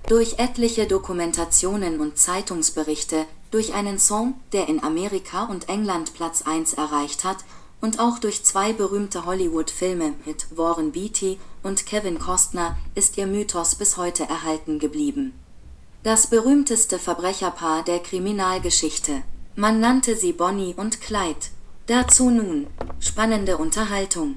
Durch etliche Dokumentationen und Zeitungsberichte, durch einen Song, der in Amerika und England Platz 1 erreicht hat, und auch durch 2 berühmte Hollywood-Filme mit Warren Beatty und Kevin Costner ist ihr Mythos bis heute erhalten geblieben. Das berühmteste Verbrecherpaar der Kriminalgeschichte. Man nannte sie Bonnie und Clyde. Dazu nun spannende Unterhaltung.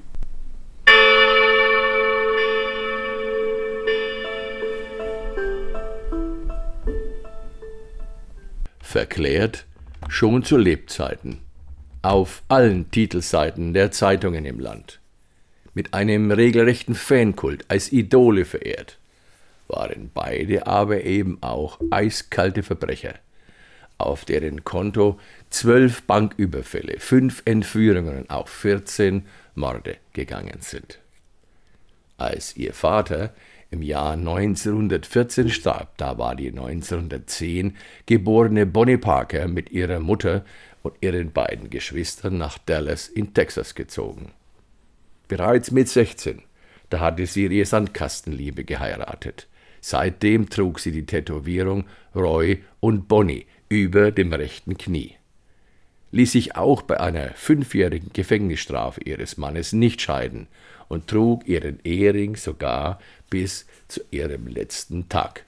Verklärt schon zu Lebzeiten. Auf allen Titelseiten der Zeitungen im Land. Mit einem regelrechten Fankult als Idole verehrt, waren beide aber eben auch eiskalte Verbrecher, auf deren Konto 12 Banküberfälle, 5 Entführungen und auch 14 Morde gegangen sind. Als ihr Vater im Jahr 1914 starb, da war die 1910 geborene Bonnie Parker mit ihrer Mutter und ihren beiden Geschwistern nach Dallas in Texas gezogen. Bereits mit 16, da hatte sie ihre Sandkastenliebe geheiratet. Seitdem trug sie die Tätowierung Roy und Bonnie über dem rechten Knie. Ließ sich auch bei einer 5-jährigen Gefängnisstrafe ihres Mannes nicht scheiden und trug ihren Ehering sogar bis zu ihrem letzten Tag.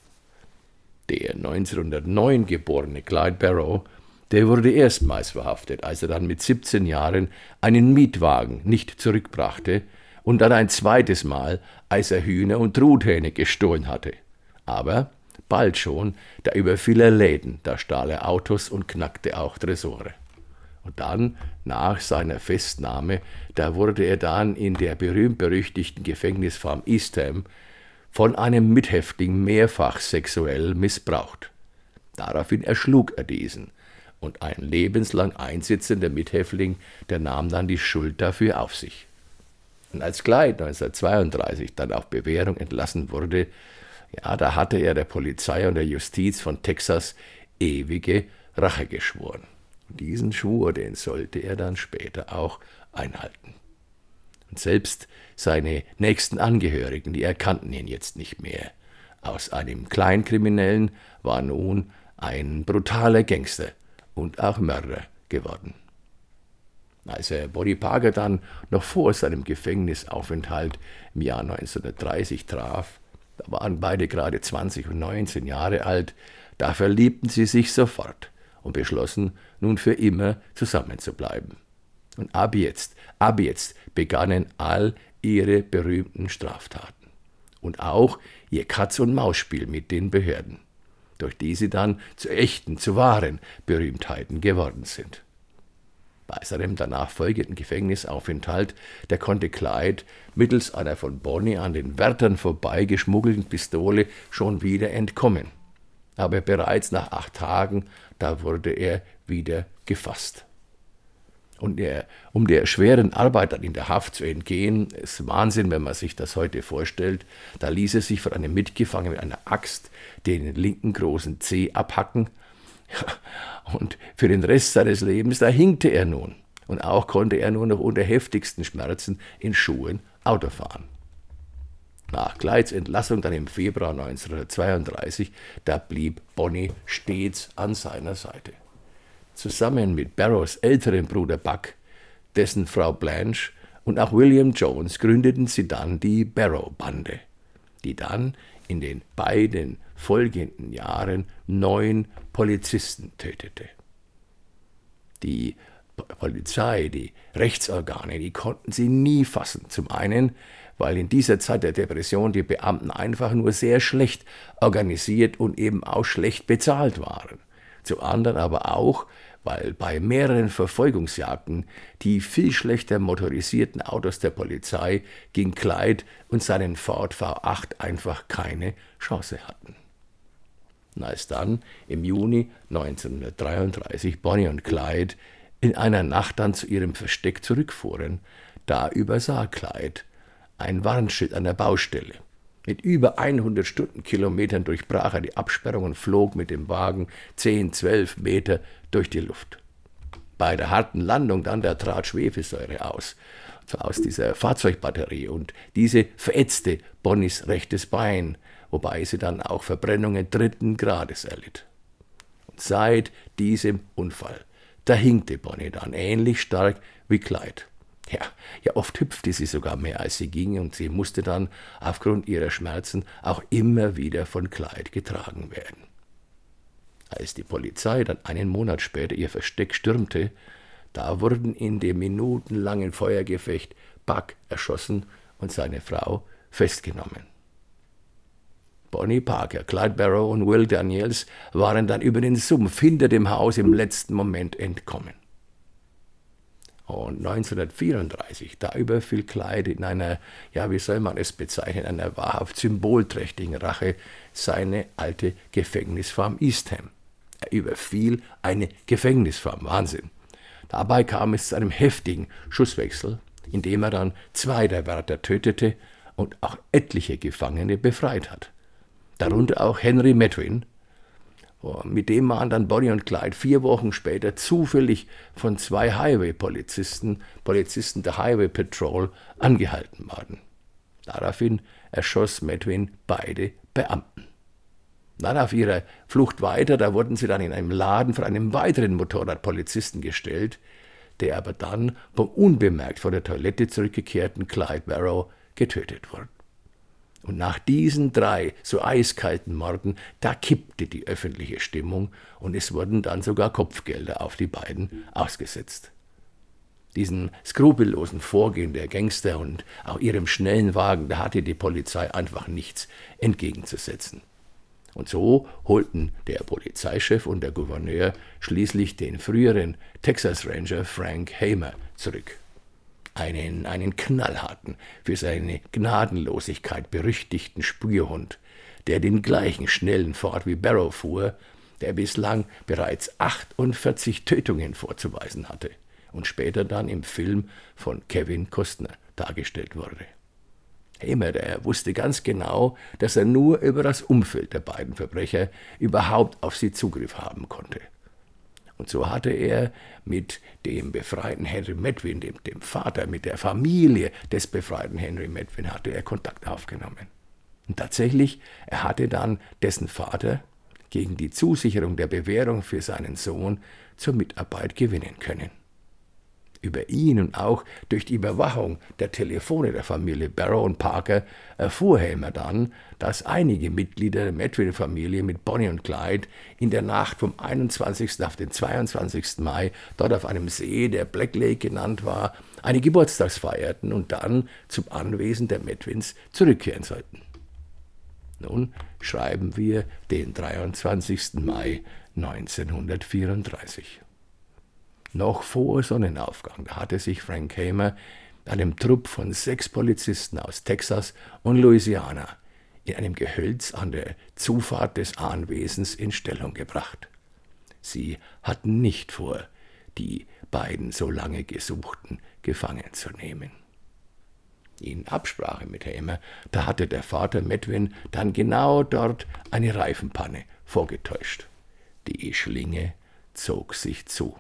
Der 1909 geborene Clyde Barrow, der wurde erstmals verhaftet, als er dann mit 17 Jahren einen Mietwagen nicht zurückbrachte und dann ein zweites Mal, als er Hühner und Truthähne gestohlen hatte. Aber bald schon, da überfiel er Läden, da stahl er Autos und knackte auch Tresore. Und dann, nach seiner Festnahme, da wurde er dann in der berühmt-berüchtigten Gefängnisfarm Eastham von einem Mithäftling mehrfach sexuell missbraucht. Daraufhin erschlug er diesen, und ein lebenslang einsitzender Mithäftling, der nahm dann die Schuld dafür auf sich. Und als Clyde 1932 dann auf Bewährung entlassen wurde, ja, da hatte er der Polizei und der Justiz von Texas ewige Rache geschworen. Und diesen Schwur, den sollte er dann später auch einhalten. Und selbst seine nächsten Angehörigen, die erkannten ihn jetzt nicht mehr. Aus einem Kleinkriminellen war nun ein brutaler Gangster und auch Mörder geworden. Als er Bonnie Parker dann noch vor seinem Gefängnisaufenthalt im Jahr 1930 traf, da waren beide gerade 20 und 19 Jahre alt, da verliebten sie sich sofort und beschlossen, nun für immer zusammenzubleiben. Und ab jetzt begannen all ihre berühmten Straftaten. Und auch ihr Katz-und-Maus-Spiel mit den Behörden, durch die sie dann zu echten, zu wahren Berühmtheiten geworden sind. Bei seinem danach folgenden Gefängnisaufenthalt, da konnte Clyde mittels einer von Bonnie an den Wärtern vorbeigeschmuggelten Pistole schon wieder entkommen. Aber bereits nach 8 Tagen, da wurde er wieder gefasst. Und um der schweren Arbeit dann in der Haft zu entgehen, ist Wahnsinn, wenn man sich das heute vorstellt, da ließ er sich von einem Mitgefangenen mit einer Axt den linken großen Zeh abhacken. Und für den Rest seines Lebens, da hinkte er nun. Und auch konnte er nur noch unter heftigsten Schmerzen in Schuhen Auto fahren. Nach Clydes Entlassung dann im Februar 1932, da blieb Bonnie stets an seiner Seite. Zusammen mit Barrows älterem Bruder Buck, dessen Frau Blanche und auch William Jones gründeten sie dann die Barrow-Bande, die dann in den beiden folgenden Jahren 9 Polizisten tötete. Die Polizei, die Rechtsorgane, die konnten sie nie fassen. Zum einen, weil in dieser Zeit der Depression die Beamten einfach nur sehr schlecht organisiert und eben auch schlecht bezahlt waren. Zum anderen aber auch, weil bei mehreren Verfolgungsjagden die viel schlechter motorisierten Autos der Polizei gegen Clyde und seinen Ford V8 einfach keine Chance hatten. Und als dann im Juni 1933 Bonnie und Clyde in einer Nacht dann zu ihrem Versteck zurückfuhren, da übersah Clyde ein Warnschild an der Baustelle. Mit über 100 Stundenkilometern durchbrach er die Absperrung und flog mit dem Wagen 10, 12 Meter durch die Luft. Bei der harten Landung dann, da trat Schwefelsäure aus dieser Fahrzeugbatterie, und diese verätzte Bonnies rechtes Bein, wobei sie dann auch Verbrennungen 3. Grades erlitt. Und seit diesem Unfall, da hinkte Bonnie dann ähnlich stark wie Clyde. Ja, oft hüpfte sie sogar mehr, als sie ging, und sie musste dann aufgrund ihrer Schmerzen auch immer wieder von Clyde getragen werden. Als die Polizei dann einen Monat später ihr Versteck stürmte, da wurden in dem minutenlangen Feuergefecht Buck erschossen und seine Frau festgenommen. Bonnie Parker, Clyde Barrow und Will Daniels waren dann über den Sumpf hinter dem Haus im letzten Moment entkommen. Und 1934, da überfiel Clyde in einer, wie soll man es bezeichnen, einer wahrhaft symbolträchtigen Rache seine alte Gefängnisfarm Eastham. Er überfiel eine Gefängnisfarm, Wahnsinn. Dabei kam es zu einem heftigen Schusswechsel, in dem er dann 2 der Wärter tötete und auch etliche Gefangene befreit hat. Darunter auch Henry Medwin. Mit dem waren dann Bonnie und Clyde 4 Wochen später zufällig von 2 Highway-Polizisten der Highway Patrol, angehalten worden. Daraufhin erschoss Medwin beide Beamten. Dann auf ihrer Flucht weiter, da wurden sie dann in einem Laden von einem weiteren Motorradpolizisten gestellt, der aber dann vom unbemerkt von der Toilette zurückgekehrten Clyde Barrow getötet wurde. Und nach diesen 3 so eiskalten Morden, da kippte die öffentliche Stimmung und es wurden dann sogar Kopfgelder auf die beiden ausgesetzt. Diesem skrupellosen Vorgehen der Gangster und auch ihrem schnellen Wagen, da hatte die Polizei einfach nichts entgegenzusetzen. Und so holten der Polizeichef und der Gouverneur schließlich den früheren Texas Ranger Frank Hamer zurück. Einen knallharten, für seine Gnadenlosigkeit berüchtigten Spürhund, der den gleichen schnellen Ford wie Barrow fuhr, der bislang bereits 48 Tötungen vorzuweisen hatte und später dann im Film von Kevin Costner dargestellt wurde. Hamer, der wusste ganz genau, dass er nur über das Umfeld der beiden Verbrecher überhaupt auf sie Zugriff haben konnte. Und so hatte er mit dem befreiten Henry Medwin, dem Vater, mit der Familie des befreiten Henry Medwin, hatte er Kontakt aufgenommen. Und tatsächlich, er hatte dann dessen Vater gegen die Zusicherung der Bewährung für seinen Sohn zur Mitarbeit gewinnen können. Über ihn und auch durch die Überwachung der Telefone der Familie Barrow und Parker erfuhr Hamer dann, dass einige Mitglieder der Medwin-Familie mit Bonnie und Clyde in der Nacht vom 21. auf den 22. Mai dort auf einem See, der Black Lake genannt war, eine Geburtstagsfeier feierten und dann zum Anwesen der Medwins zurückkehren sollten. Nun schreiben wir den 23. Mai 1934. Noch vor Sonnenaufgang hatte sich Frank Hamer einem Trupp von 6 Polizisten aus Texas und Louisiana in einem Gehölz an der Zufahrt des Anwesens in Stellung gebracht. Sie hatten nicht vor, die beiden so lange Gesuchten gefangen zu nehmen. In Absprache mit Hamer, da hatte der Vater Medwin dann genau dort eine Reifenpanne vorgetäuscht. Die Schlinge zog sich zu.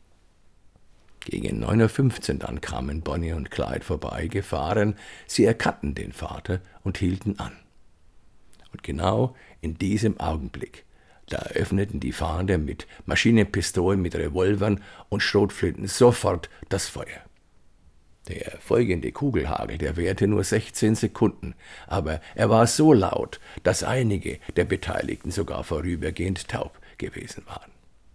Gegen 9:15 Uhr dann kamen Bonnie und Clyde vorbeigefahren. Sie erkannten den Vater und hielten an. Und genau in diesem Augenblick, da eröffneten die Fahnder mit Maschinenpistolen, mit Revolvern und Schrotflinten sofort das Feuer. Der folgende Kugelhagel, der währte nur 16 Sekunden, aber er war so laut, dass einige der Beteiligten sogar vorübergehend taub gewesen waren.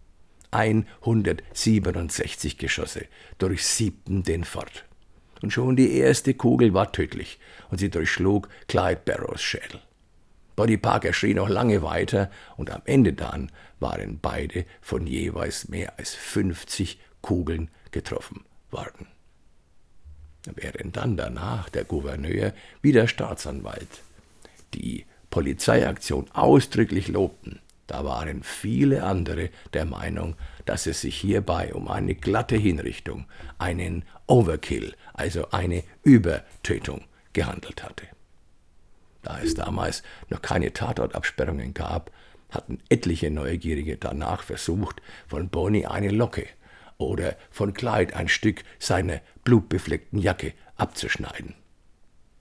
167 Geschosse durchsiebten den Fort. Und schon die erste Kugel war tödlich und sie durchschlug Clyde Barrows Schädel. Bonnie Parker schrie noch lange weiter und am Ende dann waren beide von jeweils mehr als 50 Kugeln getroffen worden. Während dann danach der Gouverneur wie der Staatsanwalt die Polizeiaktion ausdrücklich lobten, da waren viele andere der Meinung, dass es sich hierbei um eine glatte Hinrichtung, einen Overkill, also eine Übertötung gehandelt hatte. Da es damals noch keine Tatortabsperrungen gab, hatten etliche Neugierige danach versucht, von Bonnie eine Locke oder von Clyde ein Stück seiner blutbefleckten Jacke abzuschneiden.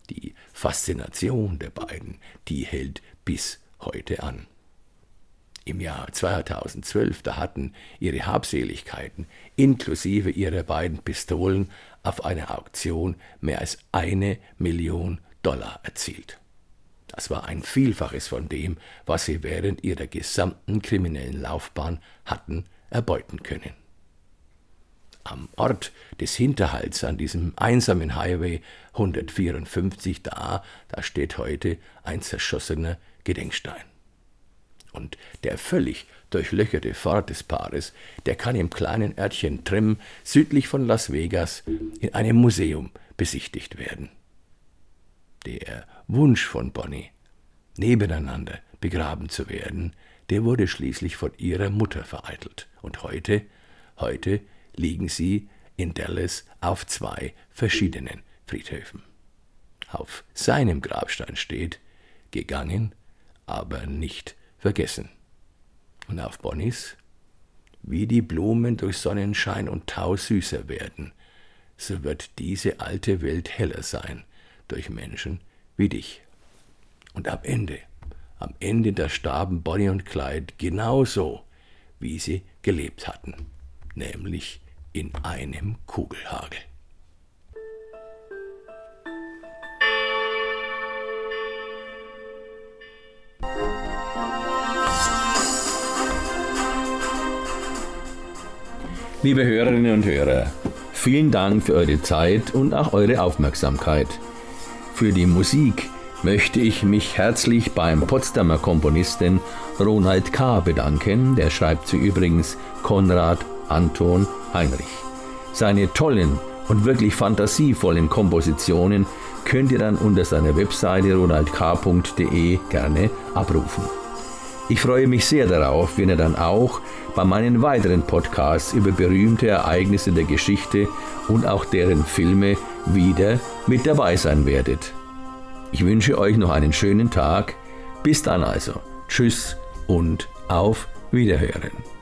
Die Faszination der beiden, die hält bis heute an. Im Jahr 2012, da hatten ihre Habseligkeiten inklusive ihrer beiden Pistolen auf einer Auktion mehr als $1 Million erzielt. Das war ein Vielfaches von dem, was sie während ihrer gesamten kriminellen Laufbahn hatten erbeuten können. Am Ort des Hinterhalts an diesem einsamen Highway 154, da steht heute ein zerschossener Gedenkstein. Und der völlig durchlöcherte Ford des Paares, der kann im kleinen Örtchen Trim südlich von Las Vegas in einem Museum besichtigt werden. Der Wunsch von Bonnie, nebeneinander begraben zu werden, der wurde schließlich von ihrer Mutter vereitelt. Und heute liegen sie in Dallas auf 2 verschiedenen Friedhöfen. Auf seinem Grabstein steht: gegangen, aber nicht vergessen. Und auf Bonnies: wie die Blumen durch Sonnenschein und Tau süßer werden, so wird diese alte Welt heller sein durch Menschen wie dich. Und am Ende, da starben Bonnie und Clyde genauso, wie sie gelebt hatten, nämlich in einem Kugelhagel. Liebe Hörerinnen und Hörer, vielen Dank für eure Zeit und auch eure Aufmerksamkeit. Für die Musik möchte ich mich herzlich beim Potsdamer Komponisten Ronald K. bedanken. Der schreibt sie übrigens Konrad Anton Heinrich. Seine tollen und wirklich fantasievollen Kompositionen könnt ihr dann unter seiner Webseite ronaldk.de gerne abrufen. Ich freue mich sehr darauf, wenn ihr dann auch bei meinen weiteren Podcasts über berühmte Ereignisse der Geschichte und auch deren Filme wieder mit dabei sein werdet. Ich wünsche euch noch einen schönen Tag. Bis dann also. Tschüss und auf Wiederhören.